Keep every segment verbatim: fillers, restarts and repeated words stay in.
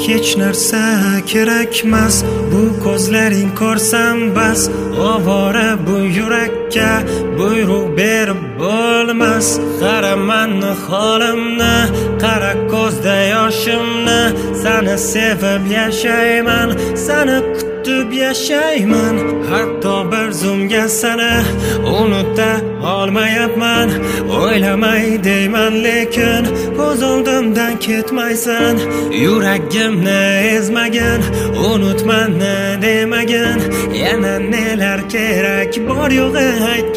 hech narsa kerakmas, bu ko'zlaring ko'rsam bas. Ovora bu yurakka buyruq berib bo'lmas. Qara mani holimni, qara ko'zda yoshimni. Seni sevib yashayman, seni kutib yashayman. Hatto bir zumga seni unuta olmayapman. O'ylamay deyman lekin ko'z oldimdan ketmaysan. Yuragimni ezmagin, unutmani demagin. Yana nelar kerak bor yo'g'i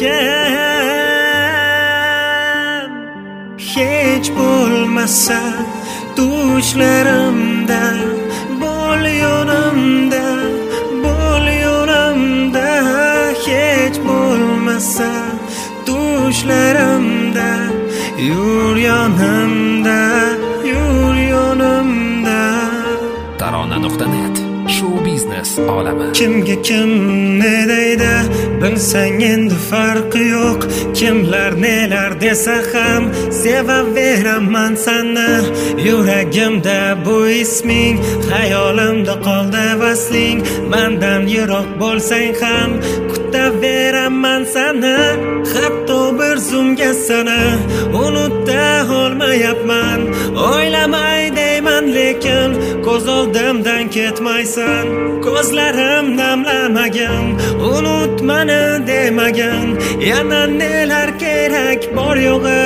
aytgan. Hech bo'lmasa tushlarimda bo'l yonimda, bo'l yonimda. Hech bo'lmasa tushlarimda yur yonimda, yur yonimda. tarona nuqta net show biznes olami. Kimga kim ne deydi bilsang endi farqi yo'q. Kimlar nelar desa ham sevaveraman seni. Yuragimda bu isming, xayolimda qoldi vasling. Mendan yiroq bo'lsang ham kutaveraman seni. Hatto bir zumga seni unuta olmayapman. O'ylamay deyman lekin ko'z oldimdan ketmaysan. Ko'zlarim namlamagin, unutmani demagin. Yana nelar kerak bor yo'g'i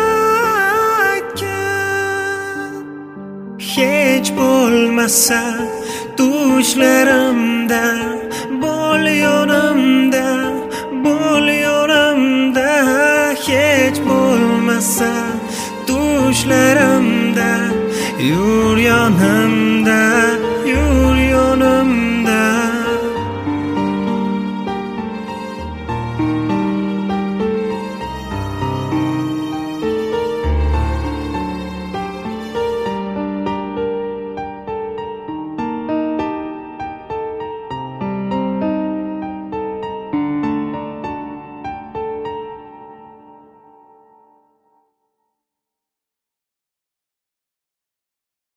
aytgan. Hech bo'lmasa tushlarimda bo'l yonimda, bo'l yonimda. Hech bo'lmasa tushlarimda yur yonimda.